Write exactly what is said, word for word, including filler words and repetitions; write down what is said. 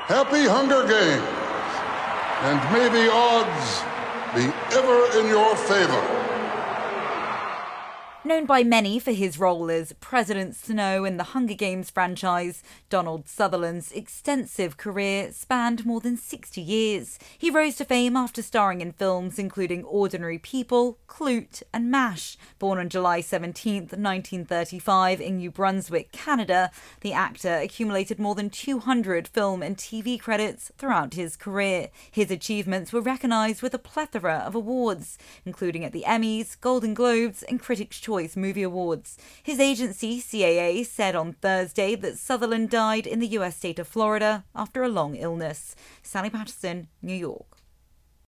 Happy Hunger Games, and may the odds be ever in your favor. Known by many for his role as President Snow in the Hunger Games franchise, Donald Sutherland's extensive career spanned more than sixty years. He rose to fame after starring in films including Ordinary People, Klute and MASH. Born on July seventeenth, nineteen thirty-five in New Brunswick, Canada, the actor accumulated more than two hundred film and T V credits throughout his career. His achievements were recognised with a plethora of awards, including at the Emmys, Golden Globes and Critics' Choice Movie Awards. His agency, C A A, said on Thursday that Sutherland died in the U S state of Florida after a long illness. Sally Patterson, New York.